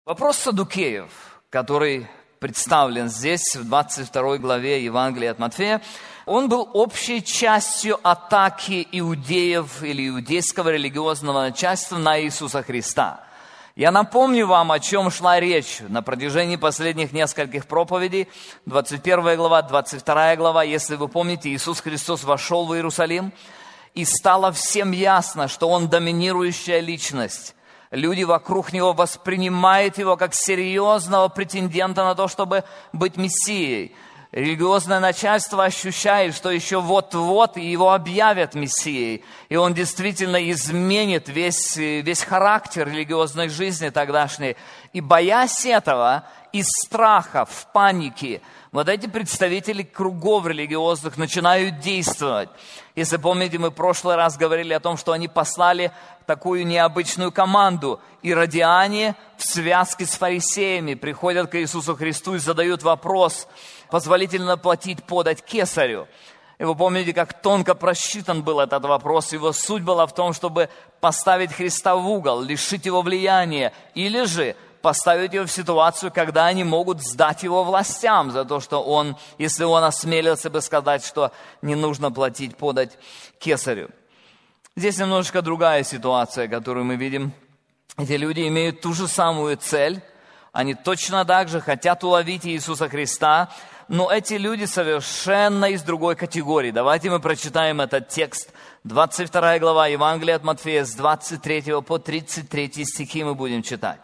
Вопрос саддукеев, который представлен здесь, в 22 главе Евангелия от Матфея, он был общей частью атаки иудеев или иудейского религиозного начальства на Иисуса Христа. Я напомню вам, о чем шла речь на протяжении последних нескольких проповедей. 21 глава, 22 глава. Если вы помните, Иисус Христос вошел в Иерусалим, и стало всем ясно, что Он доминирующая личность. Люди вокруг Него воспринимают Его как серьезного претендента на то, чтобы быть Мессией. Религиозное начальство ощущает, что еще вот-вот Его объявят Мессией. И Он действительно изменит весь характер религиозной жизни тогдашней. И боясь этого, из страха, в панике, вот эти представители кругов религиозных начинают действовать. Если помните, мы в прошлый раз говорили о том, что они послали такую необычную команду. Иродиане в связке с фарисеями приходят к Иисусу Христу и задают вопрос: позволительно платить подать кесарю? И вы помните, как тонко просчитан был этот вопрос. Его суть была в том, чтобы поставить Христа в угол, лишить Его влияния, или же поставить Его в ситуацию, когда они могут сдать Его властям за то, что Он, если Он осмелился бы сказать, что не нужно платить подать кесарю. Здесь немножечко другая ситуация, которую мы видим. Эти люди имеют ту же самую цель. Они точно так же хотят уловить Иисуса Христа, но эти люди совершенно из другой категории. Давайте мы прочитаем этот текст. 22 глава Евангелия от Матфея, с 23 по 33 стихи мы будем читать.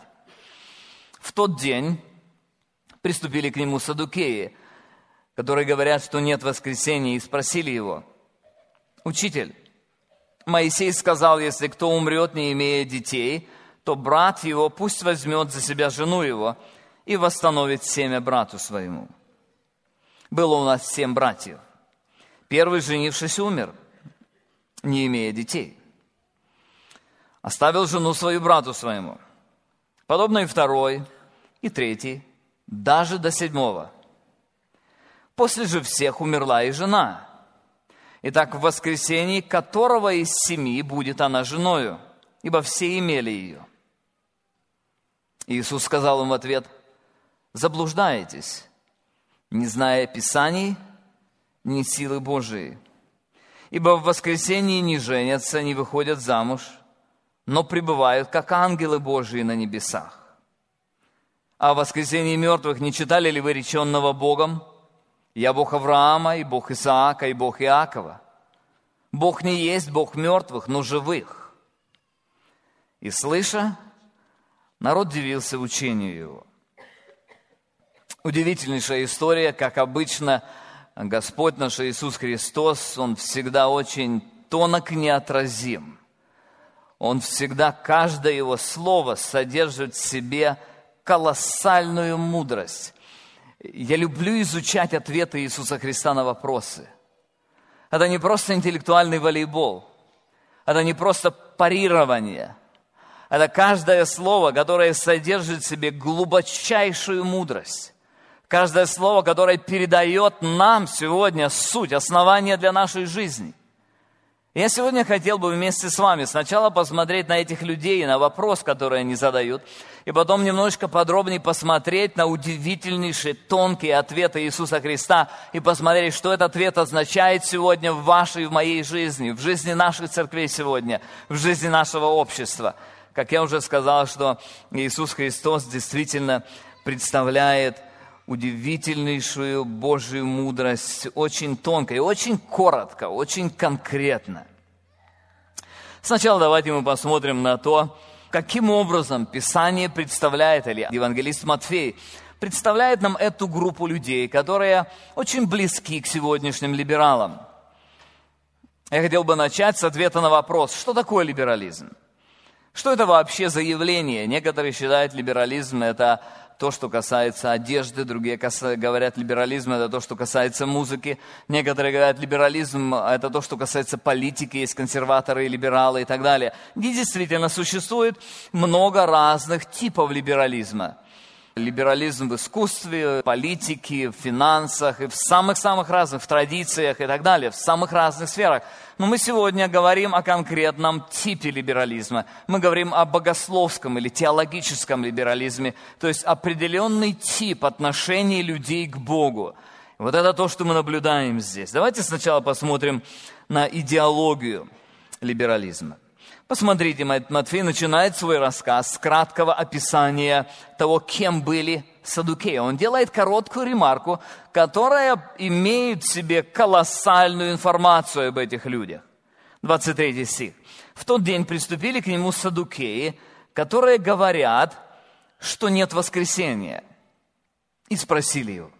В тот день приступили к Нему саддукеи, которые говорят, что нет воскресения, и спросили Его: «Учитель, Моисей сказал, если кто умрет, не имея детей, то брат его пусть возьмет за себя жену его и восстановит семя брату своему. Было у нас 7 братьев. Первый, женившись, умер, не имея детей. Оставил жену свою брату своему. Подобно и второй, и третий, даже до 7. После же всех умерла и жена. Итак, в воскресении которого из 7 будет она женою, ибо все имели ее». Иисус сказал им в ответ: «Заблуждаетесь, не зная Писаний, ни силы Божией. Ибо в воскресении не женятся, не выходят замуж, но пребывают, как ангелы Божии на небесах. А в воскресении мертвых не читали ли вы реченного Богом: я Бог Авраама, и Бог Исаака, и Бог Иакова? Бог не есть Бог мертвых, но живых». И слыша, народ дивился учению Его. Удивительнейшая история, как обычно, Господь наш Иисус Христос, Он всегда очень тонок, неотразим. Он всегда, каждое Его слово содержит в себе колоссальную мудрость. Я люблю изучать ответы Иисуса Христа на вопросы. Это не просто интеллектуальный волейбол. Это не просто парирование. Это каждое слово, которое содержит в себе глубочайшую мудрость. Каждое слово, которое передает нам сегодня суть, основание для нашей жизни. Я сегодня хотел бы вместе с вами сначала посмотреть на этих людей, на вопрос, который они задают, и потом немножечко подробнее посмотреть на удивительнейшие, тонкие ответы Иисуса Христа и посмотреть, что этот ответ означает сегодня в вашей и в моей жизни, в жизни наших церквей сегодня, в жизни нашего общества. Как я уже сказал, что Иисус Христос действительно представляет удивительнейшую Божью мудрость, очень тонко и очень коротко, очень конкретно. Сначала давайте мы посмотрим на то, каким образом Писание представляет, или евангелист Матфей представляет нам эту группу людей, которые очень близки к сегодняшним либералам. Я хотел бы начать с ответа на вопрос: что такое либерализм? Что это вообще за явление? Некоторые считают, либерализм – это то, что касается одежды, другие говорят, либерализм – это то, что касается музыки. Некоторые говорят, либерализм – это то, что касается политики, есть консерваторы и либералы и так далее. И действительно, существует много разных типов либерализма. Либерализм в искусстве, политике, в финансах, и в самых-самых разных, в традициях и так далее, в самых разных сферах. Но мы сегодня говорим о конкретном типе либерализма. Мы говорим о богословском или теологическом либерализме, то есть определенный тип отношений людей к Богу. Вот это то, что мы наблюдаем здесь. Давайте сначала посмотрим на идеологию либерализма. Посмотрите, Матфей начинает свой рассказ с краткого описания того, кем были саддукеи. Он делает короткую ремарку, которая имеет в себе колоссальную информацию об этих людях. 23 стих. «В тот день приступили к нему саддукеи, которые говорят, что нет воскресения, и спросили его».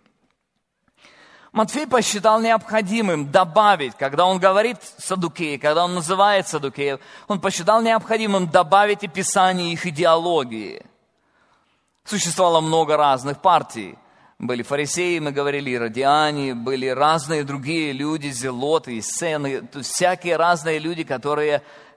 Матфей посчитал необходимым добавить, когда он говорит саддукеи, когда он называет саддукеев, он посчитал необходимым добавить описание их идеологии. Существовало много разных партий. Были фарисеи, мы говорили, иродиане, были разные другие люди, зелоты, эссены, всякие разные люди, которые,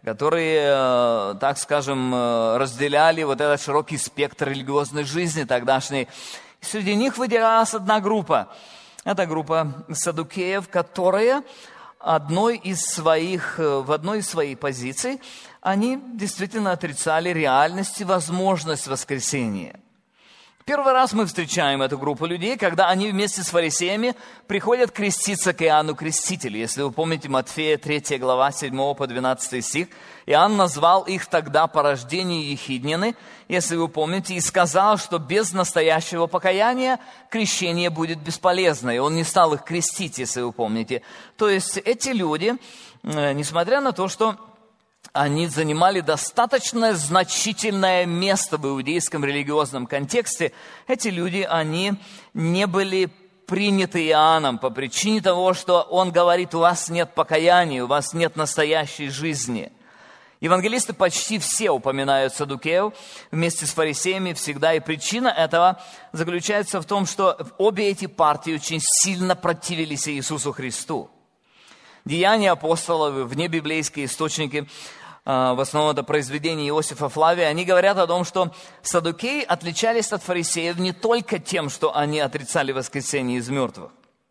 так скажем, разделяли вот этот широкий спектр религиозной жизни тогдашней. И среди них выделялась одна группа. Это группа саддукеев, которые в одной из своих позиций, они действительно отрицали реальность и возможность воскресения. Первый раз мы встречаем эту группу людей, когда они вместе с фарисеями приходят креститься к Иоанну Крестителю. Если вы помните Матфея 3 глава 7 по 12 стих, Иоанн назвал их тогда по рождению ехиднины, если вы помните, и сказал, что без настоящего покаяния крещение будет бесполезно, и он не стал их крестить, если вы помните. То есть эти люди, несмотря на то, что они занимали достаточно значительное место в иудейском религиозном контексте, эти люди, они не были приняты Иоанном по причине того, что он говорит, у вас нет покаяния, у вас нет настоящей жизни. Евангелисты почти все упоминают саддукеев вместе с фарисеями всегда, и причина этого заключается в том, что обе эти партии очень сильно противились Иисусу Христу. Деяния апостолов, внебиблейские источники, в основном это произведения Иосифа Флавия, они говорят о том, что саддукеи отличались от фарисеев не только тем, что они отрицали воскресение из мертвых.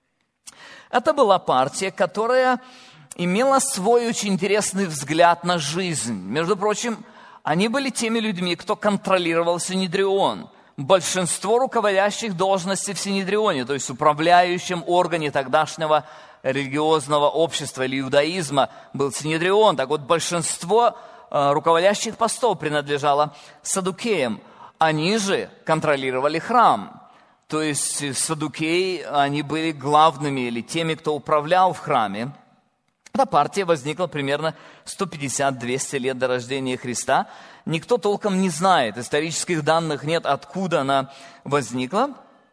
Это была партия, которая имела свой очень интересный взгляд на жизнь. Между прочим, они были теми людьми, кто контролировал Синедрион. Большинство руководящих должностей в Синедрионе, то есть управляющем органе тогдашнего религиозного общества или иудаизма, был Синедрион. Так вот, большинство руководящих постов принадлежало саддукеям. Они же контролировали храм. То есть саддукеи, они были главными или теми, кто управлял в храме. Эта партия возникла примерно 150-200 лет до рождения Христа. Никто толком не знает, исторических данных нет, откуда она возникла.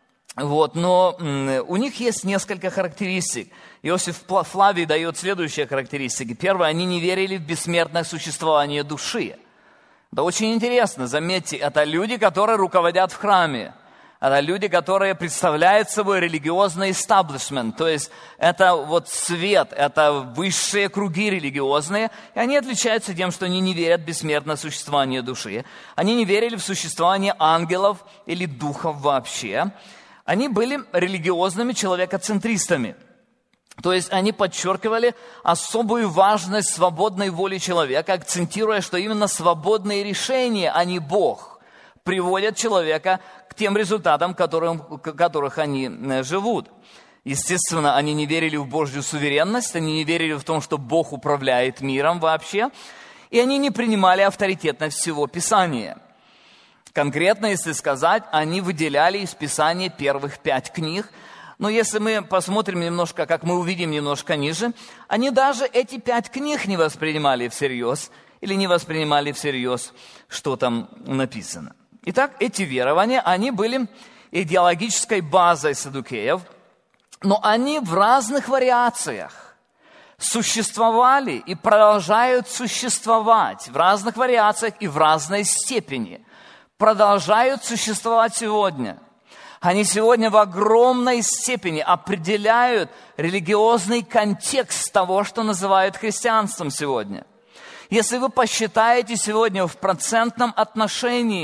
Но у них есть несколько характеристик. Иосиф Флавий дает следующие характеристики. Первое, они не верили в бессмертное существование души. Это очень интересно, заметьте, это люди, которые руководят в храме. Это люди, которые представляют собой религиозный истаблишмент, то есть это вот свет, это высшие круги религиозные, и они отличаются тем, что они не верят в бессмертное существование души. Они не верили в существование ангелов или духов вообще. Они были религиозными человекоцентристами. То есть они подчеркивали особую важность свободной воли человека, акцентируя, что именно свободные решения, а не Бог, приводят человека к тем результатам, которых они живут. Естественно, они не верили в Божью суверенность, они не верили в том, что Бог управляет миром вообще, и они не принимали авторитетность всего Писания. Конкретно, если сказать, они выделяли из Писания первых 5 книг, но если мы посмотрим немножко, как мы увидим немножко ниже, они даже эти 5 книг не воспринимали всерьез, или не воспринимали всерьез, что там написано. Итак, эти верования, они были идеологической базой саддукеев, но они в разных вариациях существовали и продолжают существовать в разных вариациях и в разной степени. Продолжают существовать сегодня. Они сегодня в огромной степени определяют религиозный контекст того, что называют христианством сегодня. Если вы посчитаете сегодня в процентном отношении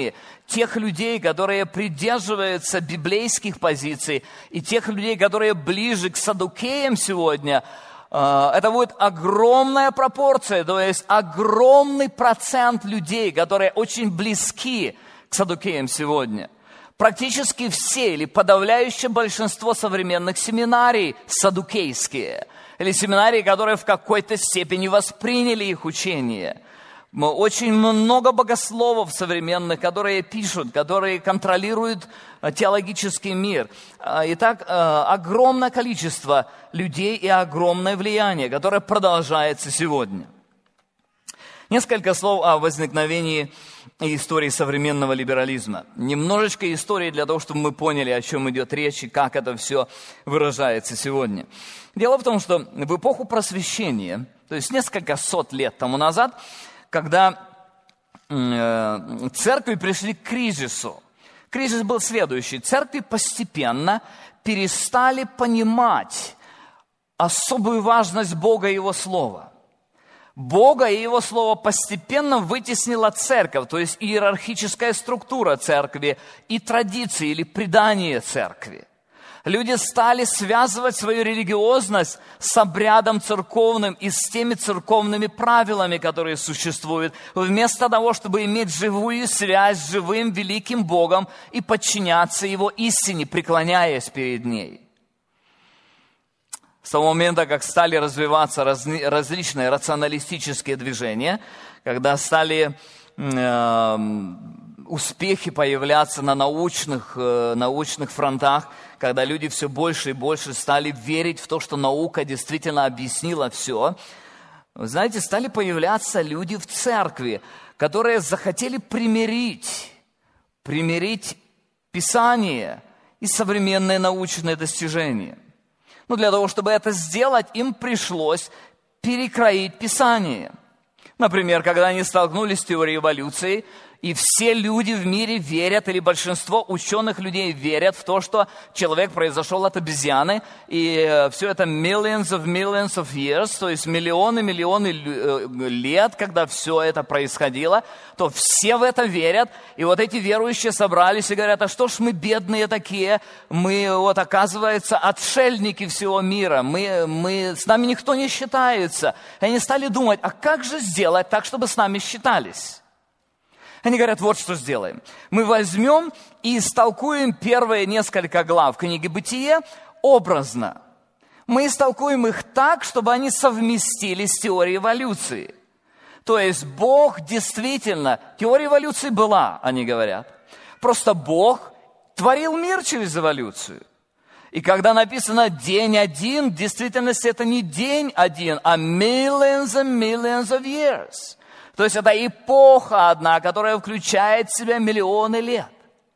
тех людей, которые придерживаются библейских позиций, и тех людей, которые ближе к саддукеям сегодня, это будет огромная пропорция, то есть огромный процент людей, которые очень близки к саддукеям сегодня. Практически все или подавляющее большинство современных семинарий саддукейские, или семинарии, которые в какой-то степени восприняли их учение. Очень много богословов современных, которые пишут, которые контролируют теологический мир. Итак, огромное количество людей и огромное влияние, которое продолжается сегодня. Несколько слов о возникновении и истории современного либерализма. Немножечко истории для того, чтобы мы поняли, о чем идет речь и как это все выражается сегодня. Дело в том, что в эпоху Просвещения, то есть несколько сот лет тому назад, когда церкви пришли к кризису, кризис был следующий. Церкви постепенно перестали понимать особую важность Бога и Его Слова. Бога и Его Слово постепенно вытеснила церковь, то есть иерархическая структура церкви и традиции или предания церкви. Люди стали связывать свою религиозность с обрядом церковным и с теми церковными правилами, которые существуют, вместо того, чтобы иметь живую связь с живым великим Богом и подчиняться Его истине, преклоняясь перед ней. С того момента, как стали развиваться различные рационалистические движения, когда стали успехи появляться на научных фронтах, когда люди все больше и больше стали верить в то, что наука действительно объяснила все, вы знаете, стали появляться люди в церкви, которые захотели примирить Писание и современные научные достижения. Но для того, чтобы это сделать, им пришлось перекроить Писание. Например, когда они столкнулись с теорией эволюции, и все люди в мире верят, или большинство ученых людей верят в то, что человек произошел от обезьяны, и все это millions of years, то есть миллионы лет, когда все это происходило, то все в это верят, и вот эти верующие собрались и говорят: а что ж мы бедные такие, мы вот оказывается отшельники всего мира, с нами никто не считается. И они стали думать, а как же сделать так, чтобы с нами считались? Они говорят, вот что сделаем. Мы возьмем и истолкуем первые несколько глав книги «Бытие» образно. Мы истолкуем их так, чтобы они совместились с теорией эволюции. То есть Бог действительно, теория эволюции была, они говорят. Просто Бог творил мир через эволюцию. И когда написано «день один», в действительности это не день один, а millions of years. То есть это эпоха одна, которая включает в себя миллионы лет.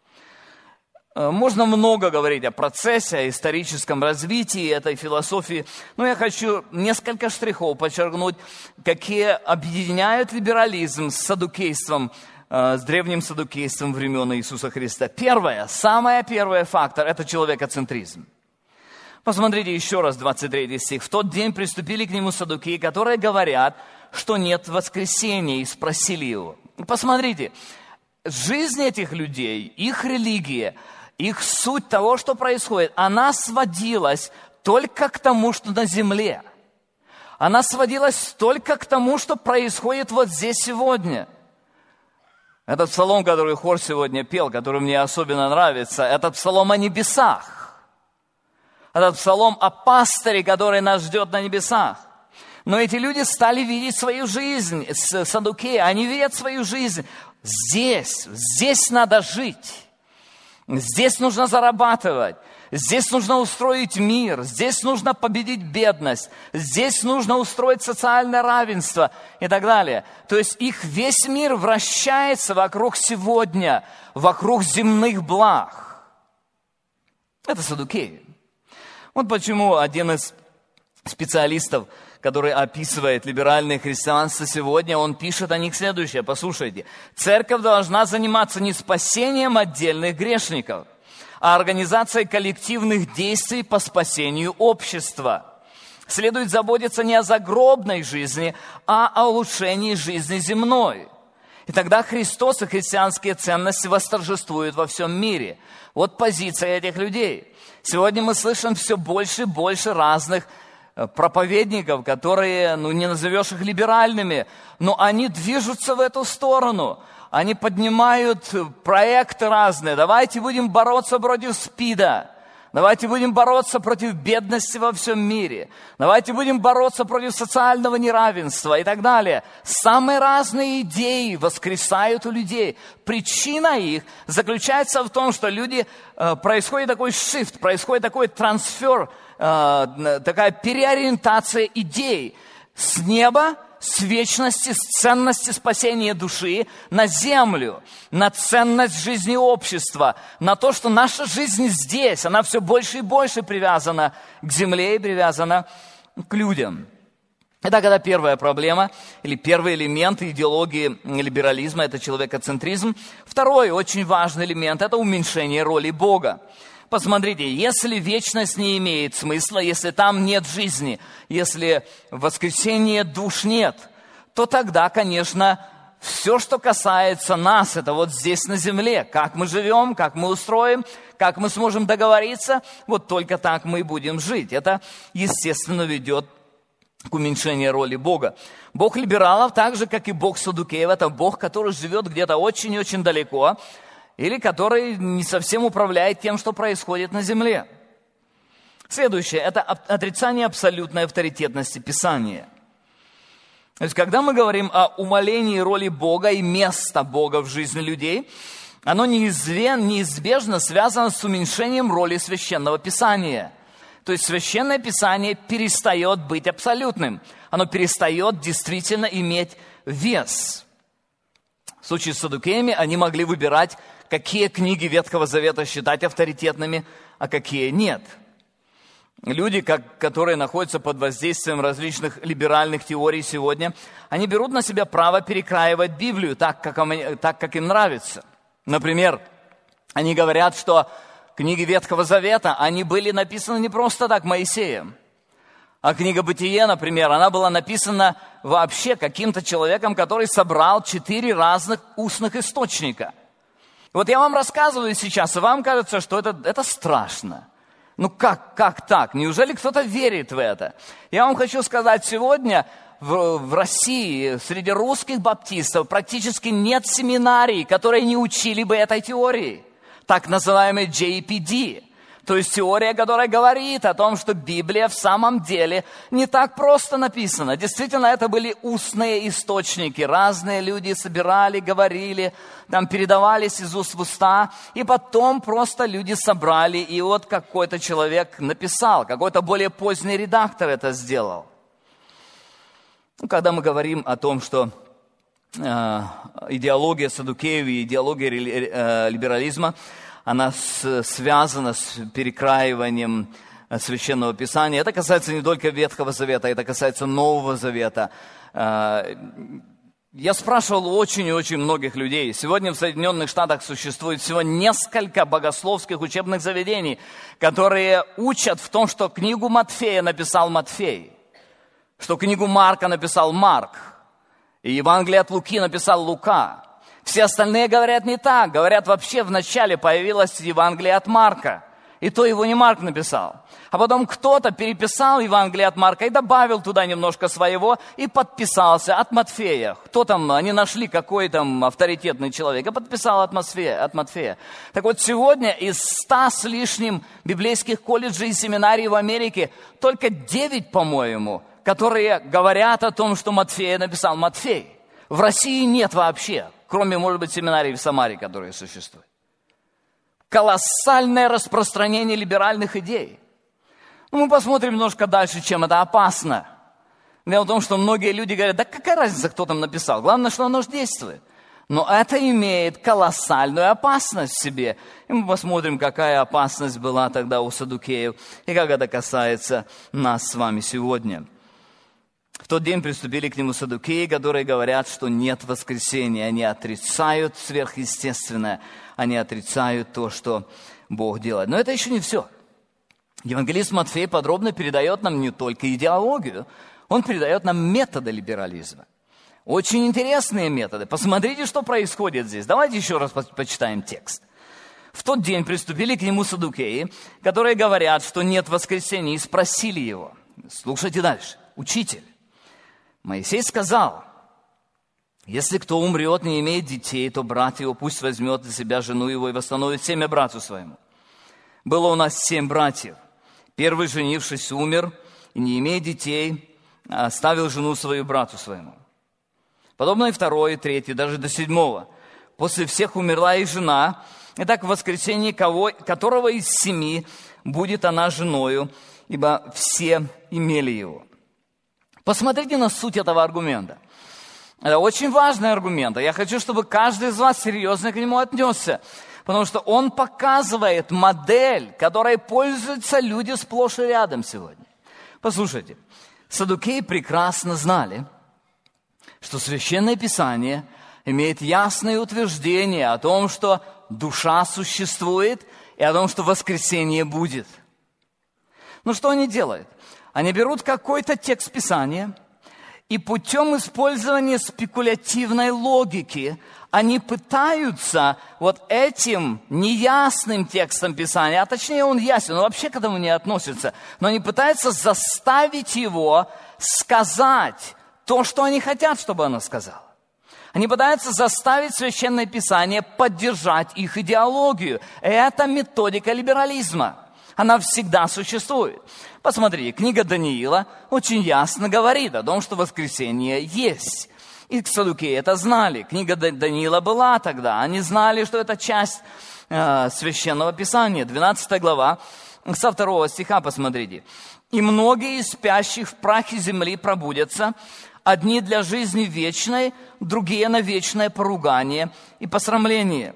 Можно много говорить о процессе, о историческом развитии этой философии, но я хочу несколько штрихов подчеркнуть, какие объединяют либерализм с саддукейством, с древним саддукейством времен Иисуса Христа. Самый первый фактор – это человекоцентризм. Посмотрите еще раз 23 стих. «В тот день приступили к нему саддукеи, которые говорят, что нет воскресения, и спросили его». Посмотрите, жизнь этих людей, их религия, их суть того, что происходит, она сводилась только к тому, что на земле. Она сводилась только к тому, что происходит вот здесь сегодня. Этот псалом, который хор сегодня пел, который мне особенно нравится, этот псалом о небесах. Этот псалом о пастыре, который нас ждет на небесах. Но эти люди стали видеть свою жизнь, саддукеи, они видят свою жизнь. Здесь надо жить. Здесь нужно зарабатывать. Здесь нужно устроить мир. Здесь нужно победить бедность. Здесь нужно устроить социальное равенство и так далее. То есть их весь мир вращается вокруг сегодня, вокруг земных благ. Это саддукеи. Вот почему один из специалистов, который описывает либеральное христианство сегодня, он пишет о них следующее. Послушайте. «Церковь должна заниматься не спасением отдельных грешников, а организацией коллективных действий по спасению общества. Следует заботиться не о загробной жизни, а о улучшении жизни земной. И тогда Христос и христианские ценности восторжествуют во всем мире. Вот позиция этих людей. Сегодня мы слышим все больше и больше разных проповедников, которые, не назовешь их либеральными, но они движутся в эту сторону. Они поднимают проекты разные. Давайте будем бороться против СПИДа. Давайте будем бороться против бедности во всем мире. Давайте будем бороться против социального неравенства и так далее. Самые разные идеи воскресают у людей. Причина их заключается в том, что происходит такой шифт, происходит такой трансфер, такая переориентация идей с неба, с вечности, с ценности спасения души на землю, на ценность жизни общества, на то, что наша жизнь здесь, она все больше и больше привязана к земле и привязана к людям. Итак, это первая проблема, или первый элемент идеологии либерализма – это человекоцентризм. Второй очень важный элемент – это уменьшение роли Бога. Посмотрите, если вечность не имеет смысла, если там нет жизни, если воскресения душ нет, то тогда, конечно, все, что касается нас, это вот здесь на земле, как мы живем, как мы устроим, как мы сможем договориться, вот только так мы и будем жить. Это, естественно, ведет к уменьшению роли Бога. Бог либералов, так же, как и Бог саддукеев, это Бог, который живет где-то очень-очень далеко, или который не совсем управляет тем, что происходит на земле. Следующее – это отрицание абсолютной авторитетности Писания. То есть, когда мы говорим о умалении роли Бога и места Бога в жизни людей, оно неизбежно связано с уменьшением роли Священного Писания. То есть, Священное Писание перестает быть абсолютным. Оно перестает действительно иметь вес. В случае с саддукеями они могли выбирать, какие книги Ветхого Завета считать авторитетными, а какие нет. Люди, которые находятся под воздействием различных либеральных теорий сегодня, они берут на себя право перекраивать Библию так, как им нравится. Например, они говорят, что книги Ветхого Завета, они были написаны не просто так Моисеем, а книга Бытие, например, она была написана вообще каким-то человеком, который собрал 4 разных устных источника. Вот я вам рассказываю сейчас, и вам кажется, что это страшно. Как так? Неужели кто-то верит в это? Я вам хочу сказать, сегодня в России среди русских баптистов практически нет семинарий, которые не учили бы этой теории. Так называемый JPD. То есть теория, которая говорит о том, что Библия в самом деле не так просто написана. Действительно, это были устные источники. Разные люди собирали, говорили, передавались из уст в уста. И потом просто люди собрали, и вот какой-то человек написал, какой-то более поздний редактор это сделал. Когда мы говорим о том, что идеология саддукеев и идеология либерализма, она связана с перекраиванием Священного Писания. Это касается не только Ветхого Завета, это касается Нового Завета. Я спрашивал у очень-очень многих людей. Сегодня в Соединенных Штатах существует всего несколько богословских учебных заведений, которые учат в том, что книгу Матфея написал Матфей, что книгу Марка написал Марк, и Евангелие от Луки написал Лука. Все остальные говорят не так. Говорят, вообще вначале появилось Евангелие от Марка. И то его не Марк написал. А потом кто-то переписал Евангелие от Марка и добавил туда немножко своего и подписался от Матфея. Кто там, они нашли, какой там авторитетный человек, и подписал от Матфея. Так вот, сегодня из 100 с лишним библейских колледжей и семинарий в Америке только 9, по-моему, которые говорят о том, что Матфея написал Матфей. В России нет вообще. Кроме, может быть, семинарий в Самаре, которые существуют. Колоссальное распространение либеральных идей. Мы посмотрим немножко дальше, чем это опасно. Дело в том, что многие люди говорят, да какая разница, кто там написал, главное, что оно же действует. Но это имеет колоссальную опасность в себе. И мы посмотрим, какая опасность была тогда у саддукеев, и как это касается нас с вами сегодня. В тот день приступили к нему саддукеи, которые говорят, что нет воскресения. Они отрицают сверхъестественное, они отрицают то, что Бог делает. Но это еще не все. Евангелист Матфей подробно передает нам не только идеологию, он передает нам методы либерализма. Очень интересные методы. Посмотрите, что происходит здесь. Давайте еще раз почитаем текст. В тот день приступили к нему саддукеи, которые говорят, что нет воскресения, и спросили его. Слушайте дальше. Учитель, Моисей сказал, если кто умрет, не имеет детей, то брат его пусть возьмет для себя жену его и восстановит семя брату своему. Было у нас 7 братьев. Первый, женившись, умер, и не имея детей, оставил жену свою брату своему. Подобно и второй, и третий, даже до 7. После всех умерла и жена. Итак, в воскресенье которого из 7 будет она женою, ибо все имели его. Посмотрите на суть этого аргумента. Это очень важный аргумент. Я хочу, чтобы каждый из вас серьезно к нему отнесся. Потому что он показывает модель, которой пользуются люди сплошь и рядом сегодня. Послушайте, саддукеи прекрасно знали, что Священное Писание имеет ясное утверждение о том, что душа существует, и о том, что воскресение будет. Ну что они делают? Они берут какой-то текст Писания, и путем использования спекулятивной логики они пытаются вот этим неясным текстом Писания, а точнее он ясен, он вообще к этому не относится, но они пытаются заставить его сказать то, что они хотят, чтобы оно сказало. Они пытаются заставить Священное Писание поддержать их идеологию. Это методика либерализма. Она всегда существует. Посмотрите, книга Даниила очень ясно говорит о том, что воскресение есть. И саддукеи это знали. Книга Даниила была тогда. Они знали, что это часть Священного Писания. 12 глава, со 2 стиха посмотрите. «И многие из спящих в прахе земли пробудятся, одни для жизни вечной, другие на вечное поругание и посрамление.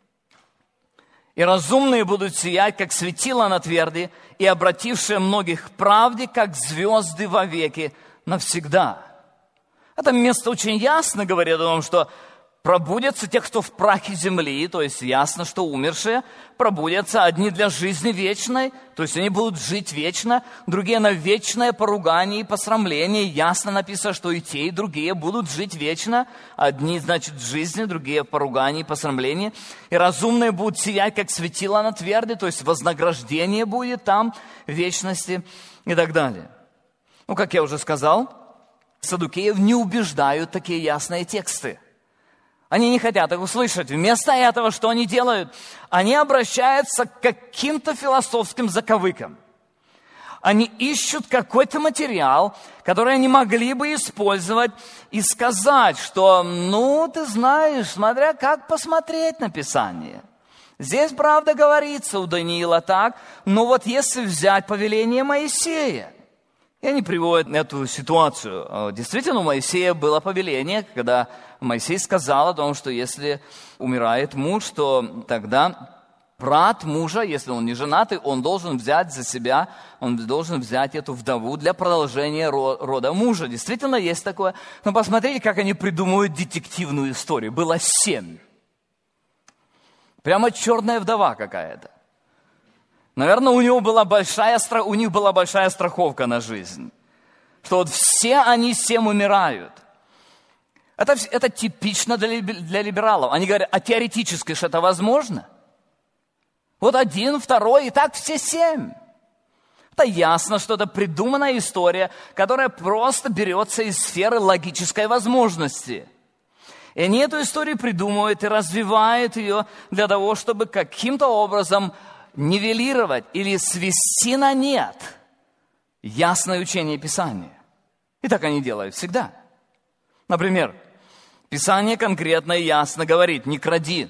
И разумные будут сиять, как светило на тверди, и обратившие многих к правде, как звезды вовеки навсегда». Это место очень ясно говорит о том, что пробудятся те, кто в прахе земли, то есть ясно, что умершие, пробудятся одни для жизни вечной, то есть они будут жить вечно, другие на вечное поругание и посрамление. Ясно написано, что и те, и другие будут жить вечно. Одни, значит, в жизни, другие в поругании и посрамлении. И разумные будут сиять, как светило на тверди, то есть вознаграждение будет там в вечности и так далее. Ну, как я уже сказал, саддукеев не убеждают такие ясные тексты. Они не хотят их услышать. Вместо этого, что они делают? Они обращаются к каким-то философским заковыкам. Они ищут какой-то материал, который они могли бы использовать и сказать, что, ну, ты знаешь, смотря как посмотреть на Писание. Здесь, правда, говорится у Даниила так, но вот если взять повеление Моисея, и они приводят эту ситуацию. Действительно, у Моисея было повеление, когда Моисей сказал о том, что если умирает муж, то тогда брат мужа, если он не женатый, он должен взять за себя, он должен взять эту вдову для продолжения рода мужа. Действительно, есть такое. Но посмотрите, как они придумывают детективную историю. Было 7. Прямо черная вдова какая-то. Наверное, у них была большая страховка на жизнь. Что вот все они 7 умирают. Это типично для либералов. Они говорят, а теоретически же это возможно? Вот 1, 2, и так все 7. Это ясно, что это придуманная история, которая просто берется из сферы логической возможности. И они эту историю придумывают и развивают ее для того, чтобы каким-то образом нивелировать или свести на нет ясное учение Писания. И так они делают всегда. Например, Писание конкретно и ясно говорит: не кради.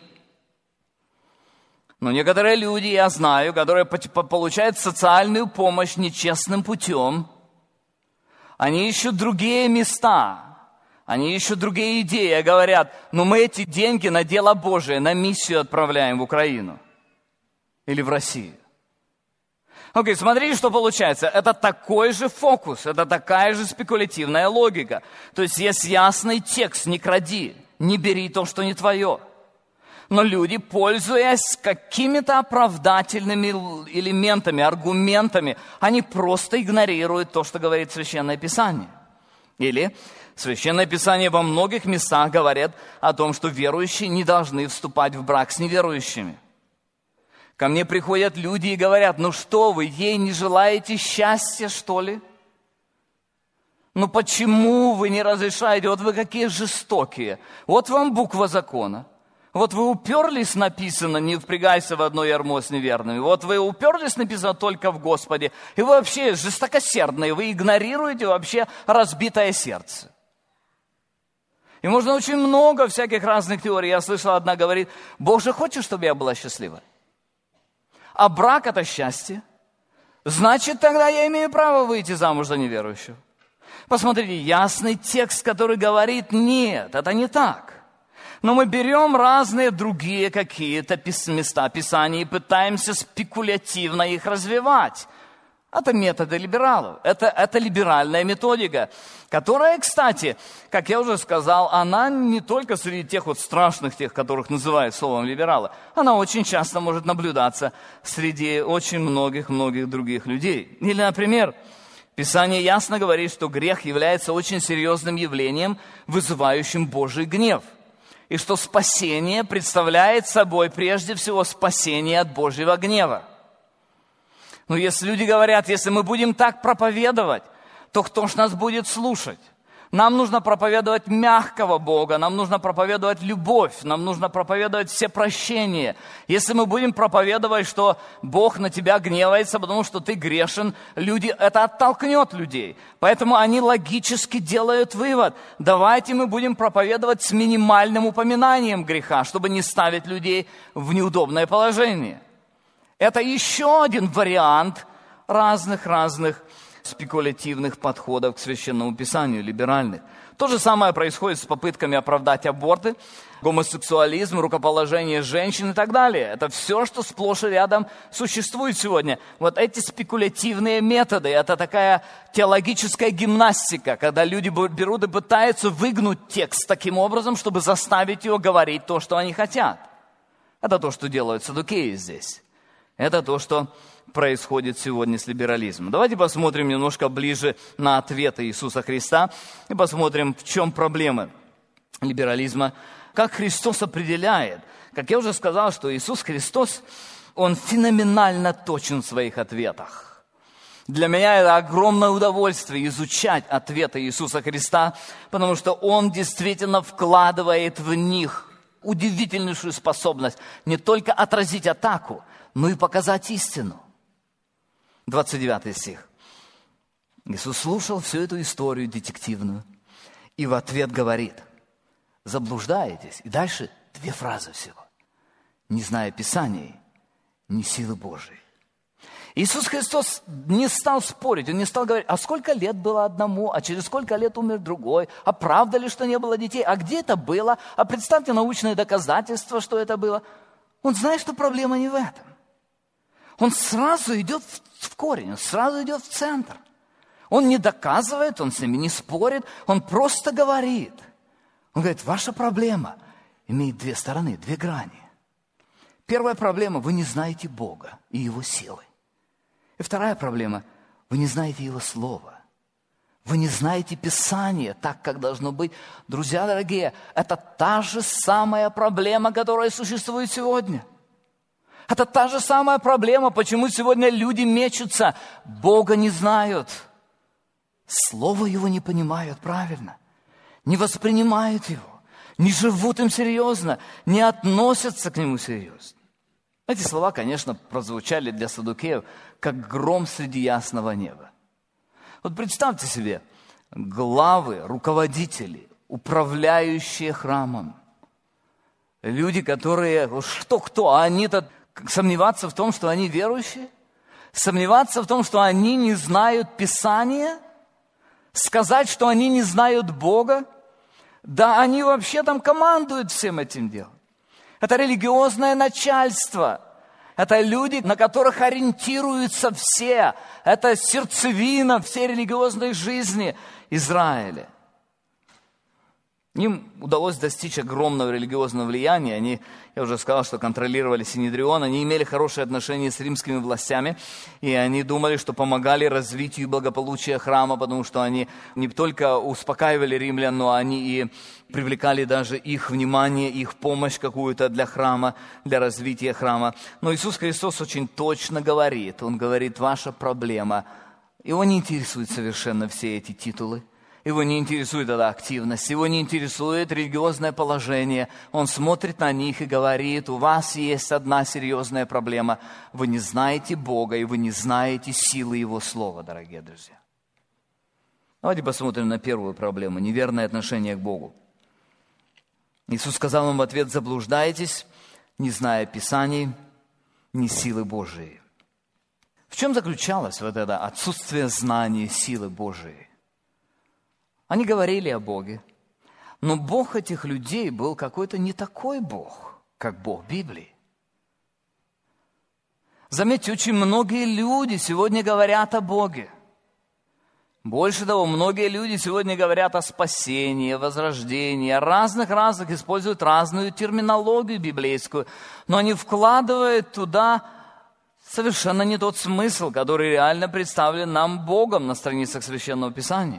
Но некоторые люди, я знаю, которые получают социальную помощь нечестным путем, они ищут другие места, они ищут другие идеи, говорят: ну мы эти деньги на дело Божие, на миссию отправляем в Украину. Или в Россию. Окей, смотрите, что получается. Это такой же фокус, это такая же спекулятивная логика. То есть есть ясный текст: не кради, не бери то, что не твое. Но люди, пользуясь какими-то оправдательными элементами, аргументами, они просто игнорируют то, что говорит Священное Писание. Или Священное Писание во многих местах говорит о том, что верующие не должны вступать в брак с неверующими. Ко мне приходят люди и говорят: ну что вы, ей не желаете счастья, что ли? Ну почему вы не разрешаете? Вот вы какие жестокие. Вот вам буква закона. Вот вы уперлись, написано, не впрягайся в одно ярмо с неверными. Вот вы уперлись, написано, только в Господе. И вы вообще жестокосердные, вы игнорируете вообще разбитое сердце. И можно очень много всяких разных теорий. Я слышал, одна говорит: Бог же хочет, чтобы я была счастлива. А брак – это счастье. Значит, тогда я имею право выйти замуж за неверующего. Посмотрите, ясный текст, который говорит: нет, это не так. Но мы берем разные другие какие-то места Писания и пытаемся спекулятивно их развивать. Это методы либералов, это либеральная методика, которая, кстати, как я уже сказал, она не только среди тех вот страшных, тех, которых называют словом либералы, она очень часто может наблюдаться среди очень многих других людей. Или, например, Писание ясно говорит, что грех является очень серьезным явлением, вызывающим Божий гнев. И что спасение представляет собой прежде всего спасение от Божьего гнева. Но если люди говорят: если мы будем так проповедовать, то кто ж нас будет слушать? Нам нужно проповедовать мягкого Бога, нам нужно проповедовать любовь, нам нужно проповедовать всепрощение. Если мы будем проповедовать, что Бог на тебя гневается, потому что ты грешен, это оттолкнет людей. Поэтому они логически делают вывод: давайте мы будем проповедовать с минимальным упоминанием греха, чтобы не ставить людей в неудобное положение. Это еще один вариант разных спекулятивных подходов к Священному Писанию, либеральных. То же самое происходит с попытками оправдать аборты, гомосексуализм, рукоположение женщин и так далее. Это все, что сплошь и рядом существует сегодня. Вот эти спекулятивные методы, это такая теологическая гимнастика, когда люди берут и пытаются выгнуть текст таким образом, чтобы заставить его говорить то, что они хотят. Это то, что делают саддукеи здесь. Это то, что происходит сегодня с либерализмом. Давайте посмотрим немножко ближе на ответы Иисуса Христа и посмотрим, в чем проблема либерализма, как Христос определяет. Как я уже сказал, что Иисус Христос, Он феноменально точен в своих ответах. Для меня это огромное удовольствие изучать ответы Иисуса Христа, потому что Он действительно вкладывает в них удивительнейшую способность не только отразить атаку, но и показать истину. 29 стих. Иисус слушал всю эту историю детективную и в ответ говорит: заблуждаетесь. И дальше 2 фразы всего. Не зная Писаний, ни силы Божией. Иисус Христос не стал спорить, Он не стал говорить: а сколько лет было одному, а через сколько лет умер другой, а правда ли, что не было детей, а где это было, а представьте научные доказательства, что это было. Он знает, что проблема не в этом. Он сразу идет в корень, он сразу идет в центр. Он не доказывает, он с ними не спорит, он просто говорит. Он говорит: ваша проблема имеет 2 стороны, 2 грани. Первая проблема: вы не знаете Бога и Его силы. И вторая проблема: вы не знаете Его Слова. Вы не знаете Писание так, как должно быть. Друзья дорогие, это та же самая проблема, которая существует сегодня. Это та же самая проблема, почему сегодня люди мечутся, Бога не знают, Слово Его не понимают правильно, не воспринимают Его, не живут им серьезно, не относятся к Нему серьезно. Эти слова, конечно, прозвучали для саддукеев, как гром среди ясного неба. Вот представьте себе, главы, руководители, управляющие храмом, люди, которые, кто, а они-то сомневаться в том, что они верующие, сомневаться в том, что они не знают Писания, сказать, что они не знают Бога, да они вообще там командуют всем этим делом. Это религиозное начальство, это люди, на которых ориентируются все, это сердцевина всей религиозной жизни Израиля. Им удалось достичь огромного религиозного влияния. Я уже сказал, что контролировали Синедрион. Они имели хорошие отношения с римскими властями. И они думали, что помогали развитию и благополучию храма, потому что они не только успокаивали римлян, но они и привлекали даже их внимание, их помощь какую-то для храма, для развития храма. Но Иисус Христос очень точно говорит. Он говорит, ваша проблема. Его не интересуют совершенно все эти титулы. Его не интересует эта активность, его не интересует религиозное положение. Он смотрит на них и говорит, у вас есть одна серьезная проблема. Вы не знаете Бога, и вы не знаете силы Его Слова, дорогие друзья. Давайте посмотрим на первую проблему, неверное отношение к Богу. Иисус сказал им в ответ, заблуждаетесь, не зная Писаний, ни силы Божией. В чем заключалось вот это отсутствие знания силы Божией? Они говорили о Боге, но Бог этих людей был какой-то не такой Бог, как Бог Библии. Заметьте, очень многие люди сегодня говорят о Боге. Больше того, многие люди сегодня говорят о спасении, о возрождении, о разных используют разную терминологию библейскую, но они вкладывают туда совершенно не тот смысл, который реально представлен нам Богом на страницах Священного Писания.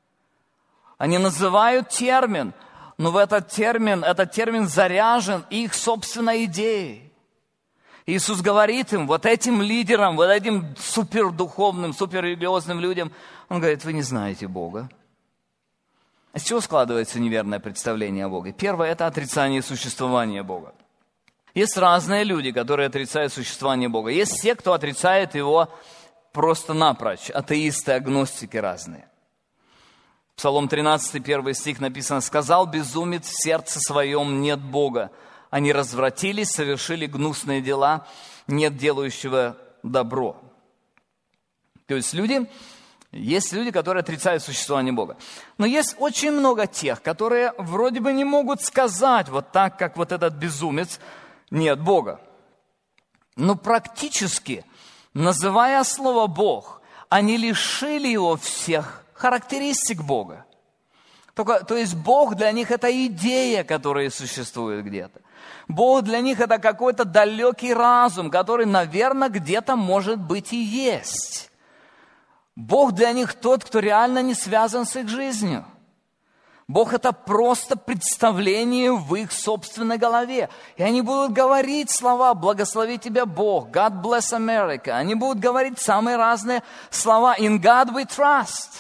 Они называют термин, но этот термин заряжен их собственной идеей. Иисус говорит им, вот этим лидерам, вот этим супердуховным, суперрелигиозным людям, Он говорит, вы не знаете Бога. Из чего складывается неверное представление о Боге? Первое – это отрицание существования Бога. Есть разные люди, которые отрицают существование Бога. Есть те, кто отрицает Его просто напрочь, атеисты, агностики разные. Псалом 13, 1 стих написано, «Сказал безумец в сердце своем, нет Бога. Они развратились, совершили гнусные дела, нет делающего добро». То есть есть люди, которые отрицают существование Бога. Но есть очень много тех, которые вроде бы не могут сказать вот так, как вот этот безумец, нет Бога. Но практически, называя слово «Бог», они лишили его всех характеристик Бога. То есть Бог для них это идея, которая существует где-то. Бог для них это какой-то далекий разум, который, наверное, где-то может быть и есть. Бог для них тот, кто реально не связан с их жизнью. Бог это просто представление в их собственной голове. И они будут говорить слова «Благослови тебя Бог», «God bless America». Они будут говорить самые разные слова «In God we trust».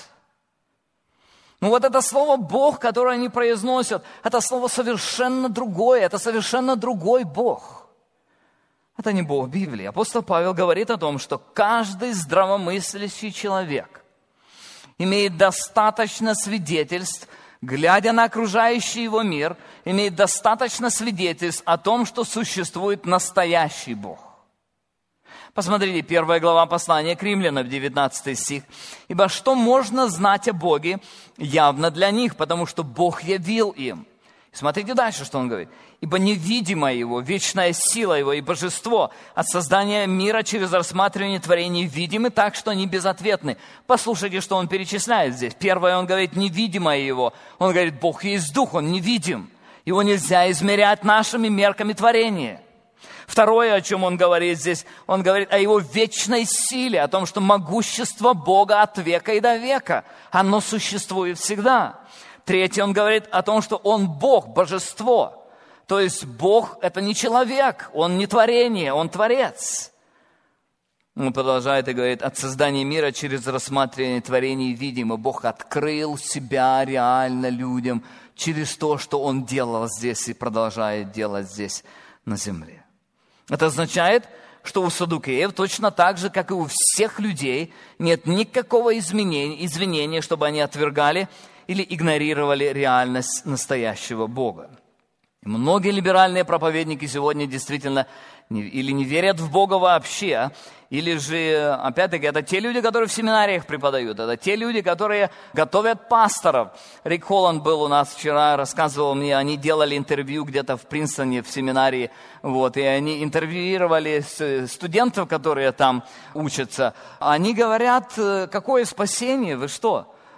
Но вот это слово «Бог», которое они произносят, это слово совершенно другое, это совершенно другой Бог. Это не Бог Библии. Апостол Павел говорит о том, что каждый здравомыслящий человек имеет достаточно свидетельств, глядя на окружающий его мир, имеет достаточно свидетельств о том, что существует настоящий Бог. Посмотрите, 1 глава послания к Римлянам, 19 стих. «Ибо что можно знать о Боге явно для них, потому что Бог явил им». Смотрите дальше, что он говорит. «Ибо невидимая Его, вечная сила Его и божество от создания мира через рассматривание творений видимы так, что они безответны». Послушайте, что он перечисляет здесь. Первое, он говорит, невидимое Его. Он говорит, Бог есть Дух, Он невидим. Его нельзя измерять нашими мерками творения. Второе, о чем он говорит здесь, он говорит о Его вечной силе, о том, что могущество Бога от века и до века, оно существует всегда. Третье, он говорит о том, что Он Бог, божество. То есть Бог – это не человек, Он не творение, Он Творец. Он продолжает и говорит, от создания мира через рассматривание творений видимо, Бог открыл себя реально людям через то, что Он делал здесь и продолжает делать здесь на земле. Это означает, что у саддукеев точно так же, как и у всех людей, нет никакого извинения, чтобы они отвергали или игнорировали реальность настоящего Бога. И многие либеральные проповедники сегодня действительно или не верят в Бога вообще, или же, опять-таки, это те люди, которые в семинариях преподают, это те люди, которые готовят пасторов. Рик Холланд был у нас вчера, рассказывал мне, они делали интервью где-то в Принстоне, в семинарии, и они интервьюировали студентов, которые там учатся. Они говорят, какое спасение, вы что?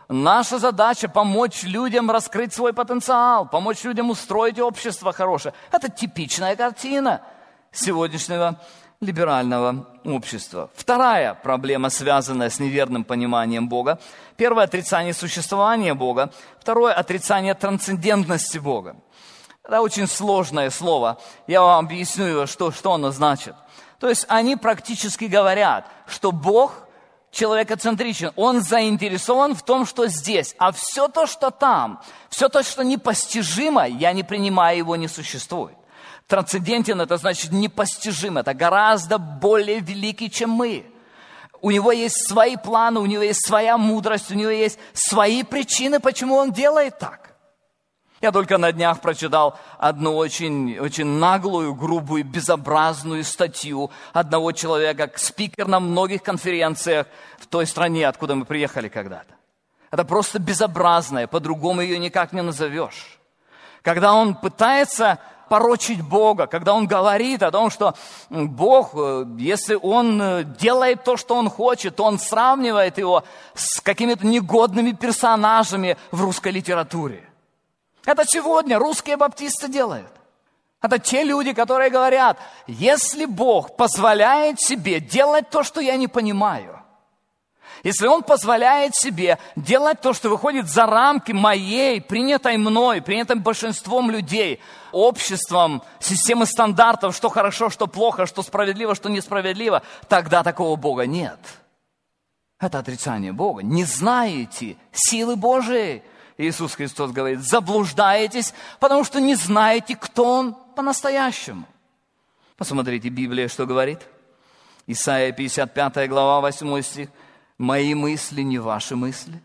наша задача помочь людям раскрыть свой потенциал, помочь людям устроить общество хорошее. Это типичная картина сегодняшнего либерального общества. Вторая проблема, связанная с неверным пониманием Бога. Первое – отрицание существования Бога. Второе – отрицание трансцендентности Бога. Это очень сложное слово. Я вам объясню, что оно значит. То есть они практически говорят, что Бог человекоцентричен. Он заинтересован в том, что здесь. А все то, что там, все то, что непостижимо, я не принимаю, его не существует. Трансцендентен – это значит непостижим. Это гораздо более великий, чем мы. У него есть свои планы, у него есть своя мудрость, у него есть свои причины, почему он делает так. Я только на днях прочитал одну очень наглую, грубую, безобразную статью одного человека, спикер на многих конференциях в той стране, откуда мы приехали когда-то. Это просто безобразное, по-другому ее никак не назовешь. Когда он пытается порочить Бога, когда он говорит о том, что Бог, если он делает то, что он хочет, то он сравнивает его с какими-то негодными персонажами в русской литературе. Это сегодня русские баптисты делают. Это те люди, которые говорят, если Бог позволяет себе делать то, что я не понимаю, если Он позволяет себе делать то, что выходит за рамки моей, принятой мной, принятой большинством людей, обществом, системы стандартов, что хорошо, что плохо, что справедливо, что несправедливо, тогда такого Бога нет. Это отрицание Бога. Не знаете силы Божией. Иисус Христос говорит, заблуждаетесь, потому что не знаете, кто Он по-настоящему. Посмотрите, Библия что говорит. Исайя 55 глава, 8 стих. «Мои мысли не ваши мысли,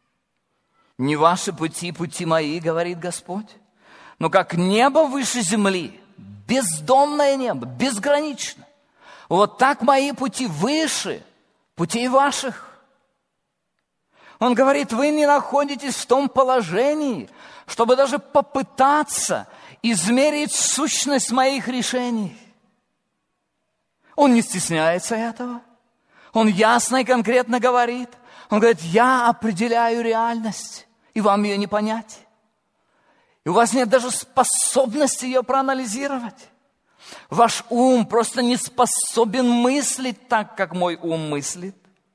не ваши пути, пути мои, говорит Господь. Но как небо выше земли, бездонное небо, безгранично, вот так мои пути выше путей ваших». Он говорит, вы не находитесь в том положении, чтобы даже попытаться измерить сущность моих решений. Он не стесняется этого. Он ясно и конкретно говорит. Он говорит, я определяю реальность, и вам ее не понять. И у вас нет даже способности ее проанализировать. Ваш ум просто не способен мыслить так, как мой ум мыслит.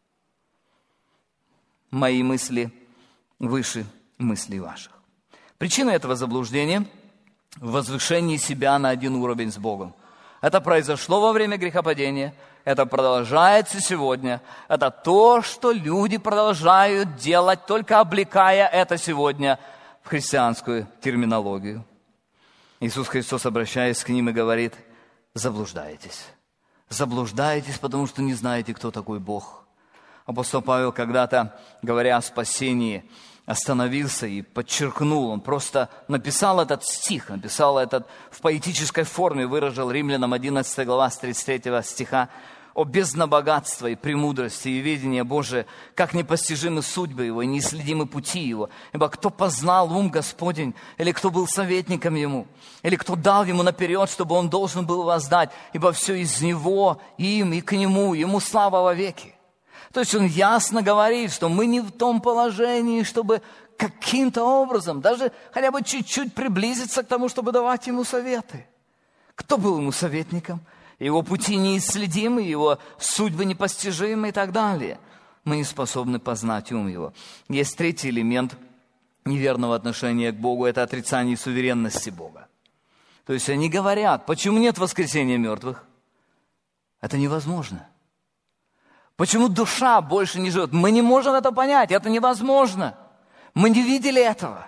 Мои мысли выше мыслей ваших. Причина этого заблуждения в возвышении себя на один уровень с Богом. Это произошло во время грехопадения, это продолжается сегодня. Это то, что люди продолжают делать, только облекая это сегодня в христианскую терминологию. Иисус Христос, обращаясь к ним, и говорит, заблуждаетесь. Заблуждаетесь, потому что не знаете, кто такой Бог. Апостол Павел когда-то, говоря о спасении, остановился и подчеркнул, он просто написал этот стих, написал этот в поэтической форме, выразил Римлянам 11 глава с 33 стиха, «О бездна богатства и премудрости и ведения Божие, как непостижимы судьбы Его и неисследимы пути Его. Ибо кто познал ум Господень, или кто был советником Ему, или кто дал Ему наперед, чтобы Он должен был воздать, ибо все из Него, им и к Нему, Ему слава во веки». То есть он ясно говорит, что мы не в том положении, чтобы каким-то образом, даже хотя бы чуть-чуть приблизиться к тому, чтобы давать ему советы. Кто был ему советником? Его пути неисследимы, его судьбы непостижимы и так далее. Мы не способны познать ум его. Есть третий элемент неверного отношения к Богу, это отрицание суверенности Бога. То есть они говорят, почему нет воскресения мертвых? Это невозможно. Почему душа больше не живет? Мы не можем это понять, это невозможно. Мы не видели этого.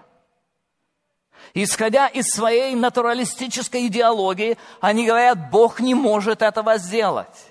Исходя из своей натуралистической идеологии, они говорят, Бог не может этого сделать.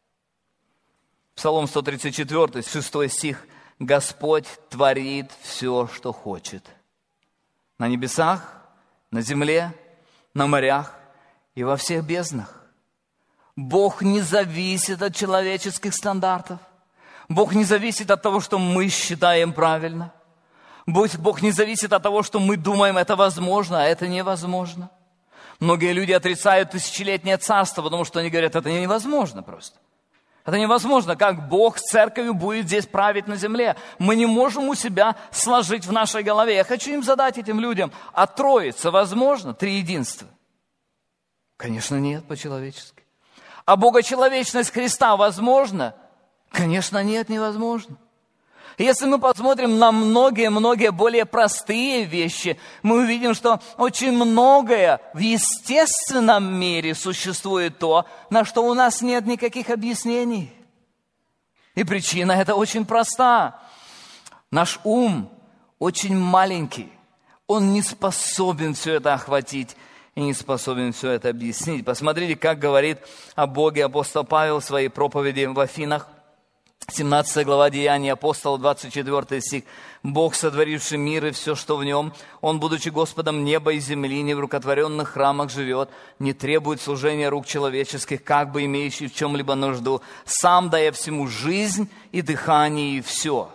Псалом 134, 6 стих. Господь творит все, что хочет. На небесах, на земле, на морях и во всех безднах. Бог не зависит от человеческих стандартов. Бог не зависит от того, что мы считаем правильно. Бог не зависит от того, что мы думаем, это возможно, а это невозможно. Многие люди отрицают тысячелетнее царство, потому что они говорят, это невозможно просто. Это невозможно. Как Бог с церковью будет здесь править на земле? Мы не можем у себя сложить в нашей голове. Я хочу им задать, этим людям, а Троица возможно? Триединство? Конечно, нет, по-человечески. А богочеловечность Христа возможно? Конечно, нет, невозможно. Если мы посмотрим на многие более простые вещи, мы увидим, что очень многое в естественном мире существует то, на что у нас нет никаких объяснений. И причина это очень проста. Наш ум очень маленький. Он не способен все это охватить и не способен все это объяснить. Посмотрите, как говорит о Боге апостол Павел в своей проповеди в Афинах. 17 глава Деяний апостола, 24 стих. «Бог, сотворивший мир и все, что в нем, Он, будучи Господом неба и земли, не в рукотворенных храмах живет, не требует служения рук человеческих, как бы имеющий в чем-либо нужду, сам дая всему жизнь и дыхание и все».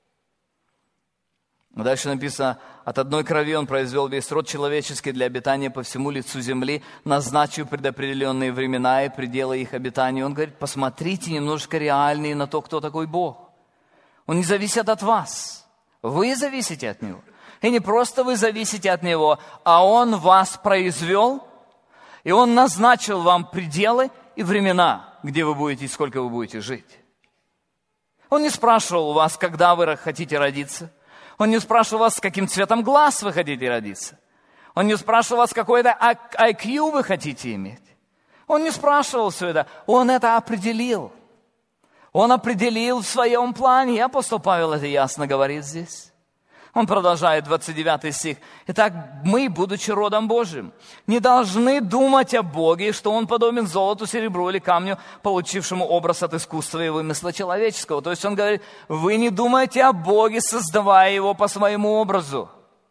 Дальше написано: «От одной крови Он произвел весь род человеческий для обитания по всему лицу земли, назначив предопределенные времена и пределы их обитания». Он говорит, посмотрите немножко реальнее на то, кто такой Бог. Он не зависит от вас. Вы зависите от Него. И не просто вы зависите от Него, а Он вас произвел, и Он назначил вам пределы и времена, где вы будете и сколько вы будете жить. Он не спрашивал у вас, когда вы хотите родиться. Он не спрашивал вас, с каким цветом глаз вы хотите родиться. Он не спрашивал вас, какой-то IQ вы хотите иметь. Он не спрашивал все это. Он это определил. Он определил в своем плане. И апостол Павел это ясно говорит здесь. Он продолжает, 29 стих. «Итак, мы, будучи родом Божьим, не должны думать о Боге, что Он подобен золоту, серебру или камню, получившему образ от искусства и вымысла человеческого». То есть он говорит, вы не думайте о Боге, создавая Его по своему образу.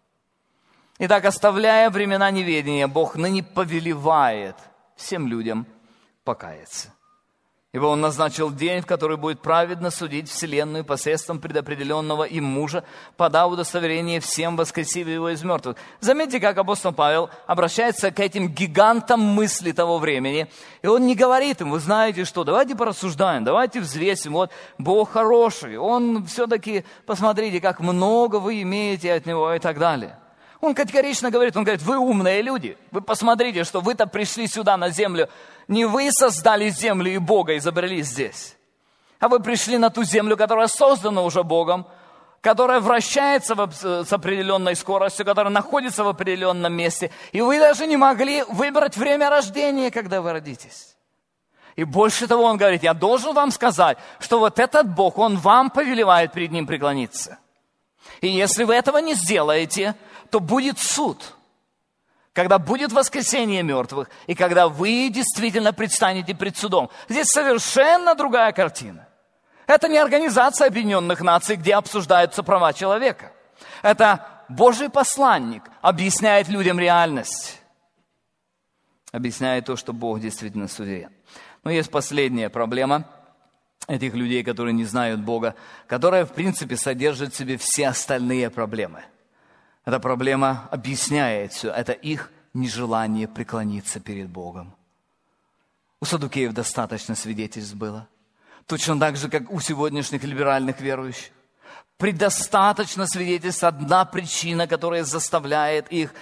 Итак, оставляя времена неведения, Бог ныне повелевает всем людям покаяться. Ибо Он назначил день, в который будет праведно судить вселенную посредством предопределенного им мужа, подав удостоверение всем, воскресив его из мертвых. Заметьте, как апостол Павел обращается к этим гигантам мысли того времени. И он не говорит им, вы знаете что, давайте порассуждаем, давайте взвесим. Вот Бог хороший, Он все-таки, посмотрите, как много вы имеете от Него и так далее. Он категорично говорит, он говорит, вы умные люди, вы посмотрите, что вы-то пришли сюда на землю, не вы создали землю и Бога изобрели здесь, а вы пришли на ту землю, которая создана уже Богом, которая вращается с определенной скоростью, которая находится в определенном месте, и вы даже не могли выбрать время рождения, когда вы родитесь. И больше того, он говорит, я должен вам сказать, что вот этот Бог, Он вам повелевает перед Ним преклониться. И если вы этого не сделаете, то будет суд, когда будет воскресение мертвых, и когда вы действительно предстанете пред судом. Здесь совершенно другая картина. Это не Организация Объединенных Наций, где обсуждаются права человека. Это Божий посланник объясняет людям реальность. Объясняет то, что Бог действительно суверен. Но есть последняя проблема этих людей, которые не знают Бога, которая, в принципе, содержит в себе все остальные проблемы. Эта проблема объясняет все. Это их нежелание преклониться перед Богом. У саддукеев достаточно свидетельств было. Точно так же, как у сегодняшних либеральных верующих. Предостаточно свидетельств. Одна причина, которая заставляет их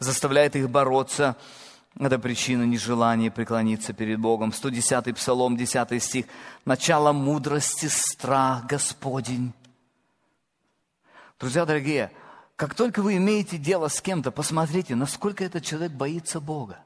бороться. Это причина нежелания преклониться перед Богом. 110-й Псалом, 10 стих. «Начало мудрости – страх Господень». Друзья дорогие, как только вы имеете дело с кем-то, посмотрите, насколько этот человек боится Бога.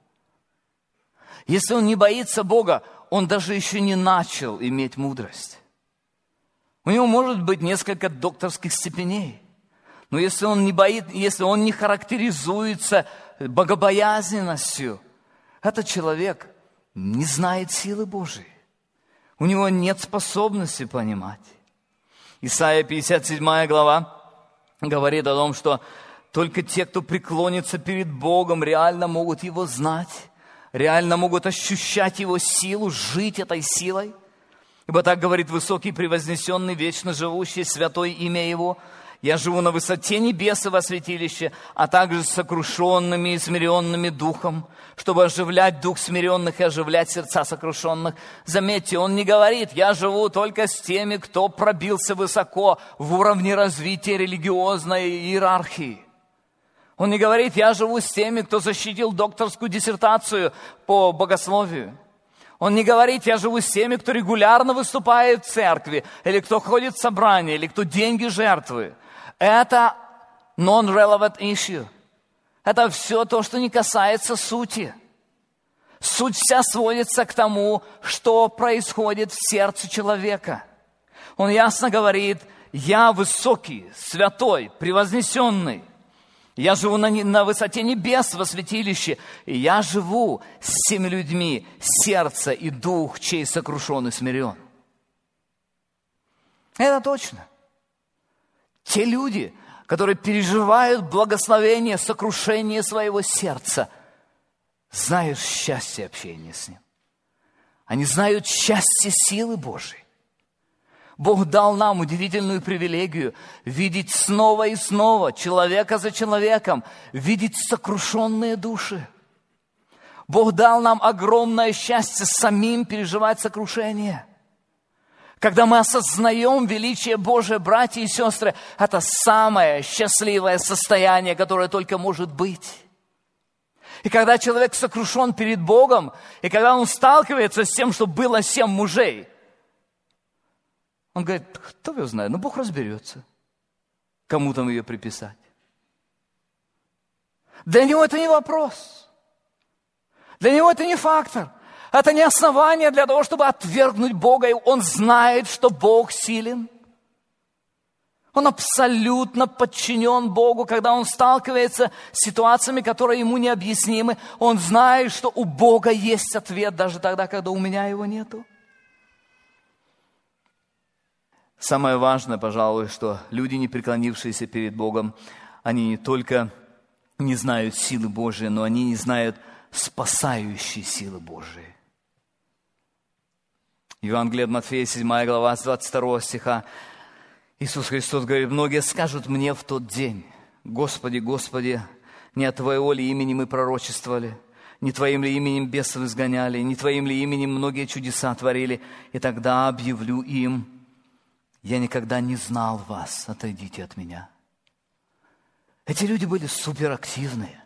Если он не боится Бога, он даже еще не начал иметь мудрость. У него может быть несколько докторских степеней. Но если он не характеризуется богобоязненностью, этот человек не знает силы Божией. У него нет способности понимать. Исайя 57 глава говорит о том, что только те, кто преклонится перед Богом, реально могут Его знать, реально могут ощущать Его силу, жить этой силой. Ибо так говорит высокий, превознесенный, вечно живущий, святое имя Его. Я живу на высоте небес и во святилище, а также с сокрушенными и смиренными духом, чтобы оживлять дух смиренных и оживлять сердца сокрушенных. Заметьте, он не говорит, я живу только с теми, кто пробился высоко в уровне развития религиозной иерархии. Он не говорит, я живу с теми, кто защитил докторскую диссертацию по богословию. Он не говорит, я живу с теми, кто регулярно выступает в церкви, или кто ходит в собрания, или кто деньги жертвует. Это non-relevant issue. Это все то, что не касается сути. Суть вся сводится к тому, что происходит в сердце человека. Он ясно говорит, я высокий, святой, превознесенный. Я живу на высоте небес во святилище, и я живу с теми людьми, сердце и дух, чей сокрушен и смирен. Это точно. Те люди, которые переживают благословение, сокрушение своего сердца, знают счастье общения с Ним. Они знают счастье силы Божией. Бог дал нам удивительную привилегию видеть снова и снова, человека за человеком, видеть сокрушенные души. Бог дал нам огромное счастье самим переживать сокрушение. Когда мы осознаем величие Божие, братья и сестры, это самое счастливое состояние, которое только может быть. И когда человек сокрушен перед Богом, и когда он сталкивается с тем, что было 7 мужей, он говорит, кто его знает, Бог разберется, кому там ее приписать. Для него это не вопрос. Для него это не фактор. Это не основание для того, чтобы отвергнуть Бога. И он знает, что Бог силен. Он абсолютно подчинен Богу, когда он сталкивается с ситуациями, которые ему необъяснимы. Он знает, что у Бога есть ответ, даже тогда, когда у меня его нету. Самое важное, пожалуй, что люди, не преклонившиеся перед Богом, они не только не знают силы Божией, но они не знают спасающей силы Божией. Евангелие от Матфея, 7 глава, с 22 стиха. Иисус Христос говорит, многие скажут мне в тот день, Господи, Господи, не от Твоего ли имени мы пророчествовали, не Твоим ли именем бесов изгоняли, не Твоим ли именем многие чудеса творили, и тогда объявлю им, я никогда не знал вас, отойдите от меня. Эти люди были суперактивные.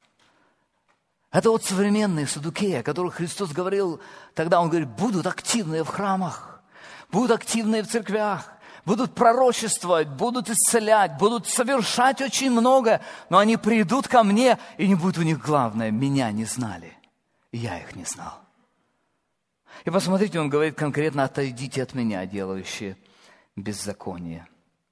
Это вот современные саддукеи, о которых Христос говорил, тогда Он говорит, будут активные в храмах, будут активные в церквях, будут пророчествовать, будут исцелять, будут совершать очень много, но они придут ко мне, и не будет у них главное, меня не знали, и я их не знал. И посмотрите, Он говорит конкретно, отойдите от меня, делающие беззаконие.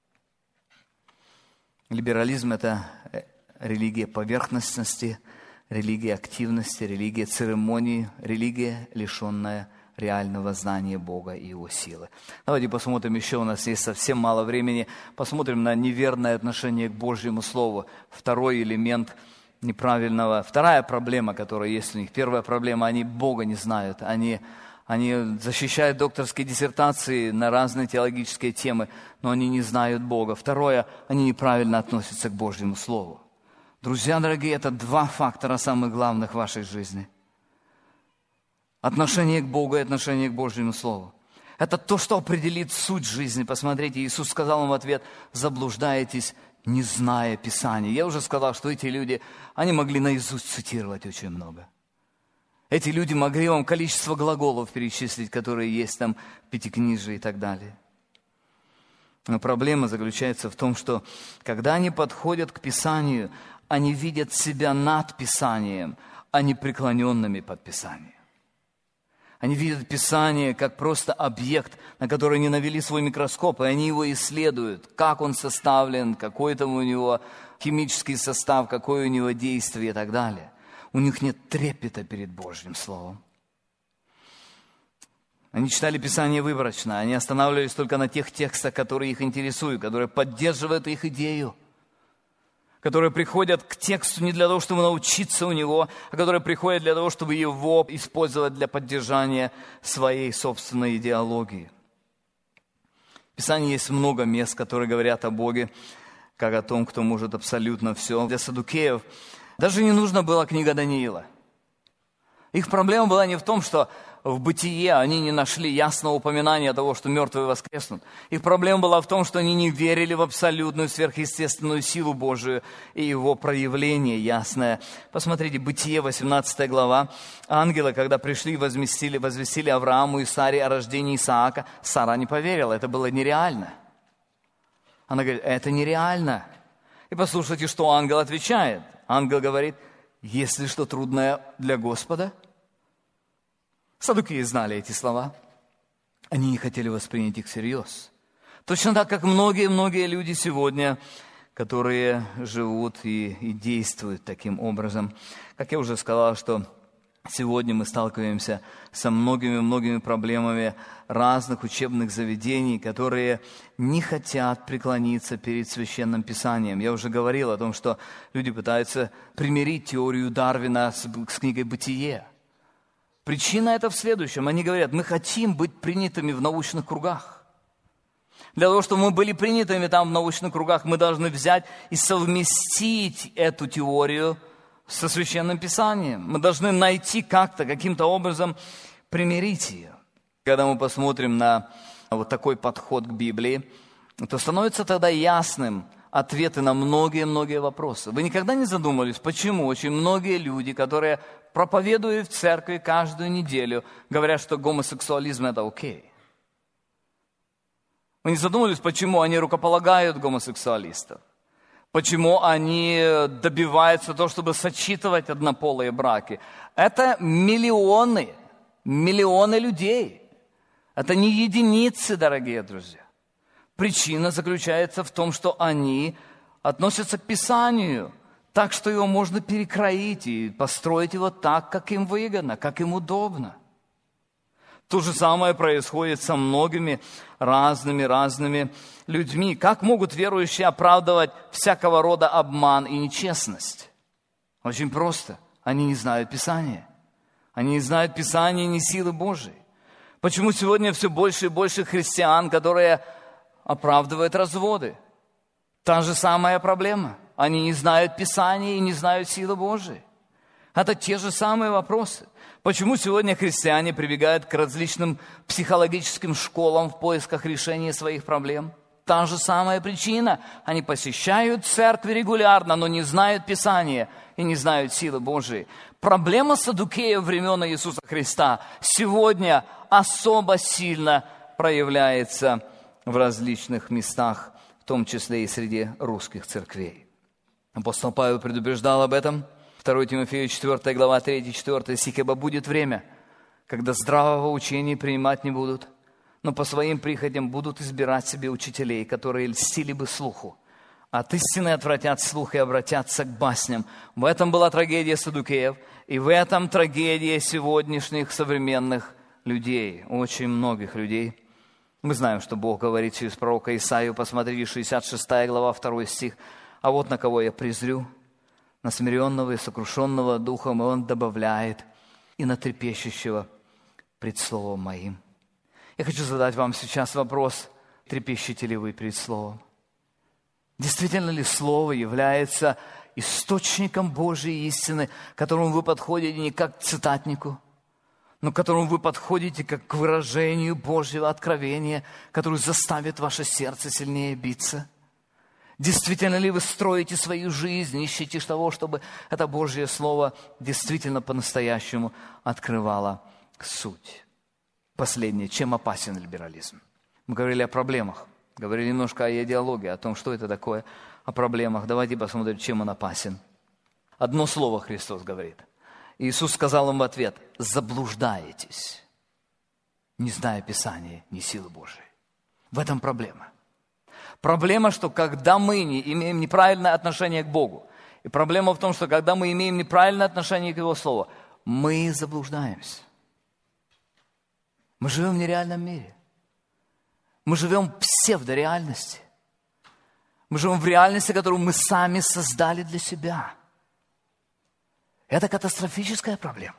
Либерализм – это религия поверхностности, религия активности, религия церемонии, религия, лишенная реального знания Бога и Его силы. Давайте посмотрим еще, у нас есть совсем мало времени, посмотрим на неверное отношение к Божьему Слову. Второй элемент неправильного, вторая проблема, которая есть у них. Первая проблема – они Бога не знают, они защищают докторские диссертации на разные теологические темы, но они не знают Бога. Второе, они неправильно относятся к Божьему Слову. Друзья дорогие, это 2 фактора самых главных в вашей жизни. Отношение к Богу и отношение к Божьему Слову. Это то, что определит суть жизни. Посмотрите, Иисус сказал им в ответ, заблуждаетесь, не зная Писания. Я уже сказал, что эти люди, они могли наизусть цитировать очень много. Эти люди могли вам количество глаголов перечислить, которые есть там в Пятикнижии и так далее. Но проблема заключается в том, что когда они подходят к Писанию, они видят себя над Писанием, а не преклоненными под Писанием. Они видят Писание как просто объект, на который они навели свой микроскоп, и они его исследуют, как он составлен, какой там у него химический состав, какое у него действие и так далее. У них нет трепета перед Божьим Словом. Они читали Писание выборочно, они останавливались только на тех текстах, которые их интересуют, которые поддерживают их идею, которые приходят к тексту не для того, чтобы научиться у него, а которые приходят для того, чтобы его использовать для поддержания своей собственной идеологии. В Писании есть много мест, которые говорят о Боге. как о том, кто может абсолютно все. Для саддукеев даже не нужна была книга Даниила. Их проблема была не в том, что в Бытие они не нашли ясного упоминания того, что мертвые воскреснут. Их проблема была в том, что они не верили в абсолютную сверхъестественную силу Божию и Его проявление ясное. Посмотрите, Бытие, 18 глава. Ангелы, когда пришли, возвестили Аврааму и Саре о рождении Исаака, Сара не поверила, это было нереально. Она говорит, это нереально. И послушайте, что ангел отвечает. Ангел говорит, если что трудное для Господа. Саддукеи знали эти слова. Они не хотели воспринять их всерьез. Точно так, как многие люди сегодня, которые живут и действуют таким образом. Как я уже сказал, что сегодня мы сталкиваемся со многими проблемами разных учебных заведений, которые не хотят преклониться перед Священным Писанием. Я уже говорил о том, что люди пытаются примирить теорию Дарвина с книгой «Бытие». Причина это в следующем. Они говорят, мы хотим быть принятыми в научных кругах. Для того, чтобы мы были принятыми там в научных кругах, мы должны взять и совместить эту теорию со Священным Писанием. Мы должны найти каким-то образом примирить ее. Когда мы посмотрим на вот такой подход к Библии, то становится тогда ясным ответы на многие вопросы. Вы никогда не задумывались, почему очень многие люди, которые проповедуют в церкви каждую неделю, говорят, что гомосексуализм – это окей? Вы не задумывались, почему они рукополагают гомосексуалистов? Почему они добиваются того, чтобы сочетывать однополые браки? Это миллионы людей. Это не единицы, дорогие друзья. Причина заключается в том, что они относятся к Писанию так, что его можно перекроить и построить его так, как им выгодно, как им удобно. То же самое происходит со многими разными людьми. Как могут верующие оправдывать всякого рода обман и нечестность? Очень просто. Они не знают Писания. Они не знают Писания, ни силы Божией. Почему сегодня все больше и больше христиан, которые оправдывают разводы? Та же самая проблема. Они не знают Писания и не знают силы Божией. Это те же самые вопросы. Почему сегодня христиане прибегают к различным психологическим школам в поисках решения своих проблем? Та же самая причина. Они посещают церкви регулярно, но не знают Писания и не знают силы Божией. Проблема саддукеев времен Иисуса Христа сегодня особо сильно проявляется в различных местах, в том числе и среди русских церквей. Апостол Павел предупреждал об этом. 2 Тимофею 4 глава 3-4 стих. «Ибо будет время, когда здравого учения принимать не будут, но по своим прихотям будут избирать себе учителей, которые льстили бы слуху. От истины отвратят слух и обратятся к басням». В этом была трагедия саддукеев, и в этом трагедия сегодняшних современных людей, очень многих людей. Мы знаем, что Бог говорит через пророка Исаию, посмотрите, 66 глава, 2 стих. «А вот на кого я презрю, на смиренного и сокрушенного духом», и Он добавляет, «и на трепещущего пред словом моим». Я хочу задать вам сейчас вопрос, трепещете ли вы пред словом? Действительно ли слово является источником Божьей истины, к которому вы подходите не как к цитатнику, но к которому вы подходите как к выражению Божьего откровения, которое заставит ваше сердце сильнее биться? Действительно ли вы строите свою жизнь, ищете того, чтобы это Божье Слово действительно по-настоящему открывало суть? Последнее. Чем опасен либерализм? Мы говорили о проблемах, говорили немножко о идеологии, о том, что это такое, о проблемах. Давайте посмотрим, чем он опасен. Одно слово Христос говорит. Иисус сказал им в ответ: «Заблуждаетесь, не зная Писания, ни силы Божией». В этом проблема. Проблема, что когда мы не имеем неправильное отношение к Богу, и проблема в том, что когда мы имеем неправильное отношение к Его Слову, мы заблуждаемся. Мы живем в нереальном мире. Мы живем в псевдореальности. Мы живем в реальности, которую мы сами создали для себя. Это катастрофическая проблема.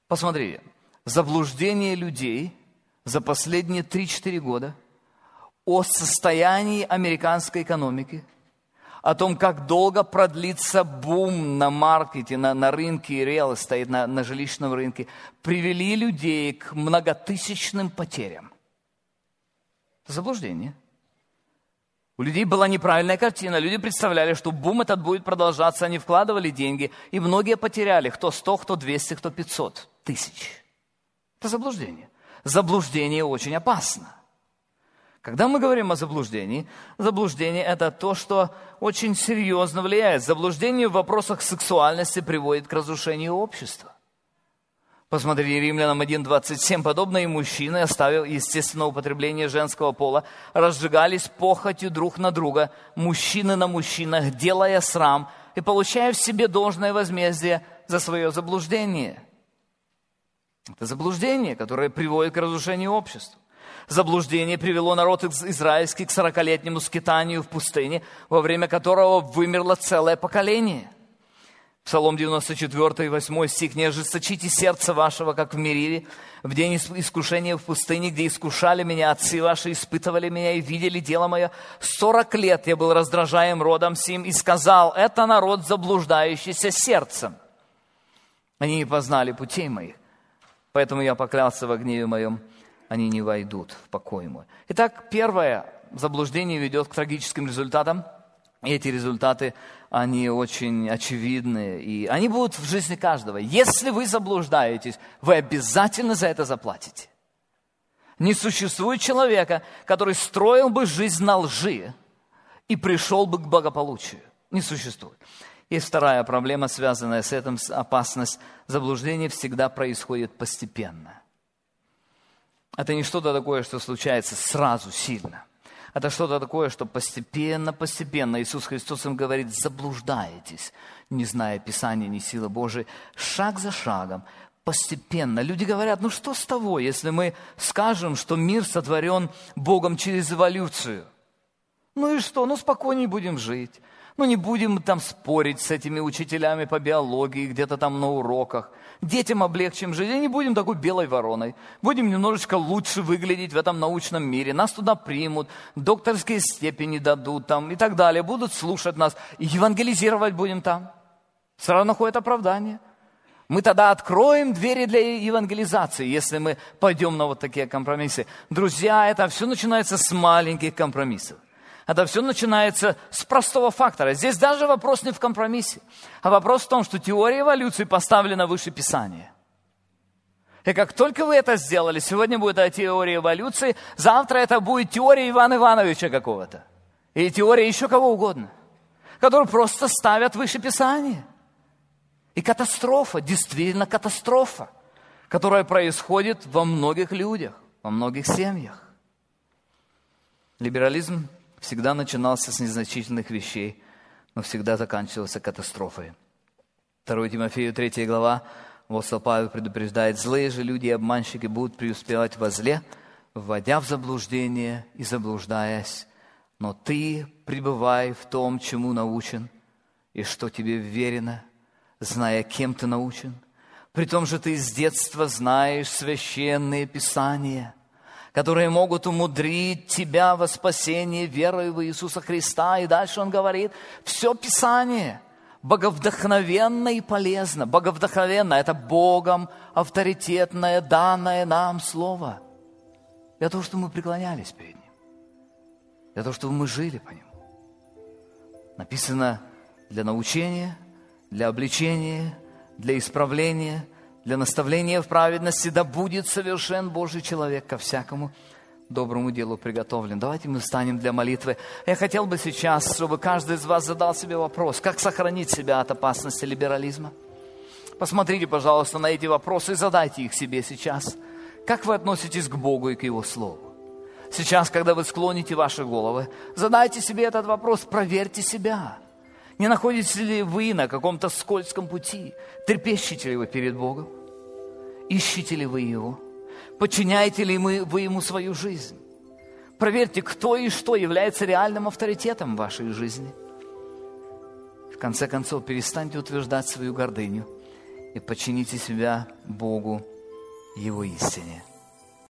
Посмотрите, заблуждение людей за последние 3-4 года о состоянии американской экономики, о том, как долго продлится бум на маркете, на рынке real estate, на жилищном рынке, привели людей к многотысячным потерям. Это заблуждение. У людей была неправильная картина. Люди представляли, что бум этот будет продолжаться. Они вкладывали деньги, и многие потеряли. Кто 100, кто 200, кто 500 тысяч. Это заблуждение. Заблуждение очень опасно. Когда мы говорим о заблуждении, заблуждение – это то, что очень серьезно влияет. Заблуждение в вопросах сексуальности приводит к разрушению общества. Посмотрите, Римлянам 1:27. Подобно и мужчины, оставив естественное употребление женского пола, разжигались похотью друг на друга, мужчины на мужчинах, делая срам и получая в себе должное возмездие за свое заблуждение. Это заблуждение, которое приводит к разрушению общества. Заблуждение привело народ израильский к 40-летнему скитанию в пустыне, во время которого вымерло целое поколение. Псалом 94, 8 стих. «Не ожесточите сердце вашего, как в Мериве, в день искушения в пустыне, где искушали меня отцы ваши, испытывали меня и видели дело мое. 40 лет я был раздражаем родом сим и сказал, это народ, заблуждающийся сердцем. Они не познали путей моих, поэтому я поклялся во гневе моем, они не войдут в покой мой». Итак, первое заблуждение ведет к трагическим результатам. И эти результаты, они очень очевидны, и они будут в жизни каждого. Если вы заблуждаетесь, вы обязательно за это заплатите. Не существует человека, который строил бы жизнь на лжи и пришел бы к благополучию. Не существует. Есть вторая проблема, связанная с этим, опасность. Заблуждение всегда происходит постепенно. Это не что-то такое, что случается сразу сильно. Это что-то такое, что постепенно. Иисус Христос им говорит, заблуждаетесь, не зная Писания, ни силы Божией, шаг за шагом, постепенно. Люди говорят, ну что с того, если мы скажем, что мир сотворен Богом через эволюцию? Ну и что, спокойнее будем жить. Не будем там спорить с этими учителями по биологии, где-то там на уроках. Детям облегчим жизнь, и не будем такой белой вороной. Будем немножечко лучше выглядеть в этом научном мире. Нас туда примут, докторские степени дадут там и так далее. Будут слушать нас, и евангелизировать будем там. Сразу находит оправдание. Мы тогда откроем двери для евангелизации, если мы пойдем на вот такие компромиссы. Друзья, это все начинается с маленьких компромиссов. Это все начинается с простого фактора. Здесь даже вопрос не в компромиссе, а вопрос в том, что теория эволюции поставлена выше Писания. И как только вы это сделали, сегодня будет теория эволюции, завтра это будет теория Ивана Ивановича какого-то. Или теория еще кого угодно, которую просто ставят выше Писания. И катастрофа, действительно катастрофа, которая происходит во многих людях, во многих семьях. Либерализм всегда начинался с незначительных вещей, но всегда заканчивался катастрофой. 2 Тимофею 3 глава, апостол Павел предупреждает, злые же люди и обманщики будут преуспевать во зле, вводя в заблуждение и заблуждаясь. Но ты пребывай в том, чему научен, и что тебе вверено, зная, кем ты научен. При том же ты с детства знаешь священные писания, которые могут умудрить тебя во спасение верой в Иисуса Христа. И дальше он говорит, все Писание боговдохновенно и полезно. Боговдохновенно – это Богом авторитетное, данное нам Слово. Для того, чтобы мы преклонялись перед Ним. Для того, чтобы мы жили по Нему. Написано для научения, для обличения, для исправления, для наставления в праведности, да будет совершен Божий человек ко всякому доброму делу приготовлен. Давайте мы встанем для молитвы. Я хотел бы сейчас, чтобы каждый из вас задал себе вопрос, как сохранить себя от опасности либерализма. Посмотрите, пожалуйста, на эти вопросы и задайте их себе сейчас. Как вы относитесь к Богу и к Его Слову? Сейчас, когда вы склоните ваши головы, задайте себе этот вопрос, проверьте себя. Не находитесь ли вы на каком-то скользком пути? Трепещете ли вы перед Богом? Ищете ли вы Его? Подчиняете ли вы Ему свою жизнь? Проверьте, кто и что является реальным авторитетом в вашей жизни. В конце концов, перестаньте утверждать свою гордыню и подчините себя Богу, Его истине.